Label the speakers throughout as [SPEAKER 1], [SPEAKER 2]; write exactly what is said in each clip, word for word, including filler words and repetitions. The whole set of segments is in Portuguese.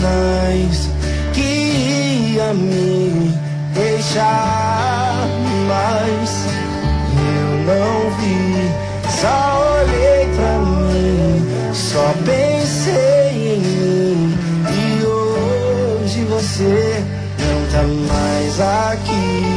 [SPEAKER 1] sinais que ia me deixar, mas eu não vi. Só olhei pra mim, só pensei em mim. E hoje você não tá mais aqui.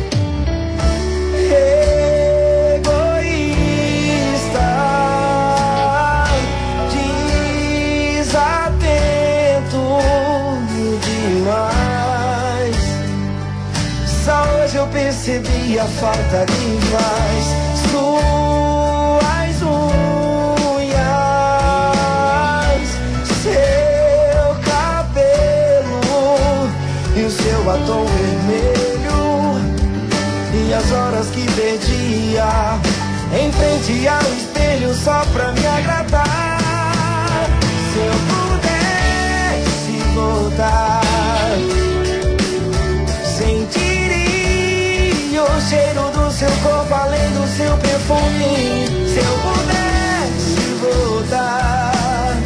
[SPEAKER 1] Eu percebi a falta demais. Suas unhas, seu cabelo e o seu batom vermelho, e as horas que perdia em frente ao espelho só pra me agradar. Se eu pudesse voltar, sentir o cheiro do seu corpo além do seu perfume. Se eu pudesse voltar,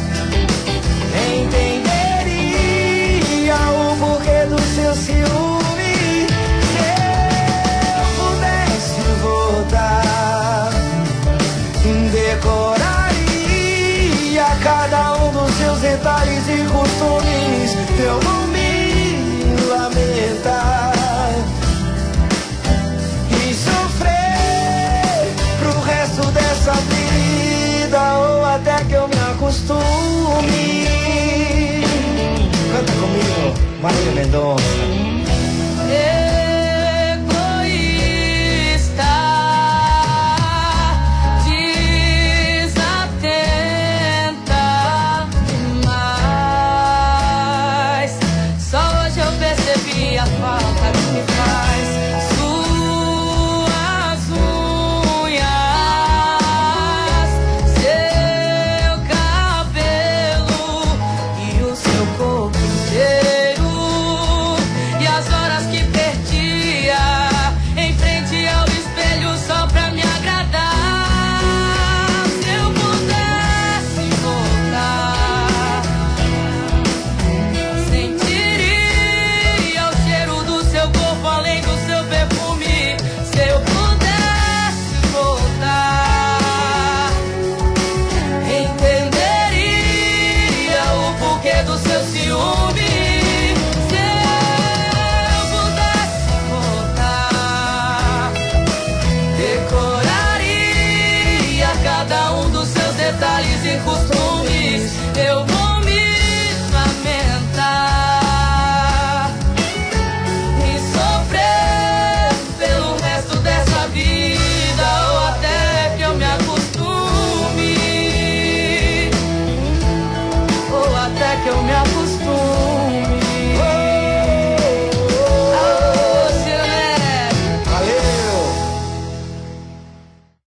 [SPEAKER 1] entenderia o porquê do seu ciúme. Se eu pudesse voltar, decoraria cada um dos seus detalhes e costumes. Eu não me lamentar dessa vida, ou até que eu me acostume. Canta comigo, Marília Mendonça.
[SPEAKER 2] Detalhes e costumes, eu vou me lamentar e sofrer pelo resto dessa vida, ou até que eu me acostume, ou até que eu me acostume.